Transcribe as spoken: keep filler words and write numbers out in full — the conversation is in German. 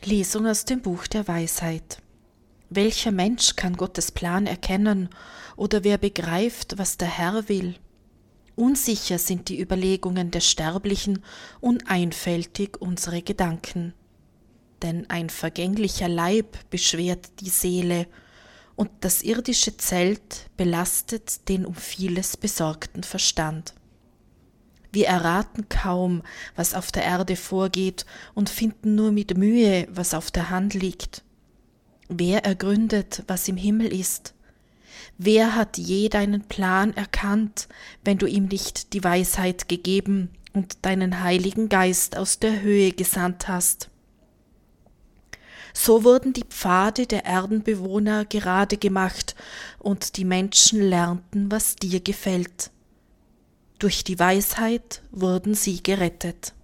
Lesung aus dem Buch der Weisheit. Welcher Mensch kann Gottes Plan erkennen, oder wer begreift, was der Herr will? Unsicher sind die Überlegungen der Sterblichen und einfältig unsere Gedanken. Denn ein vergänglicher Leib beschwert die Seele, und das irdische Zelt belastet den um vieles besorgten Verstand. Wir erraten kaum, was auf der Erde vorgeht, und finden nur mit Mühe, was auf der Hand liegt. Wer ergründet, was im Himmel ist? Wer hat je deinen Plan erkannt, wenn du ihm nicht die Weisheit gegeben und deinen Heiligen Geist aus der Höhe gesandt hast? So wurden die Pfade der Erdenbewohner gerade gemacht, und die Menschen lernten, was dir gefällt. Durch die Weisheit wurden sie gerettet.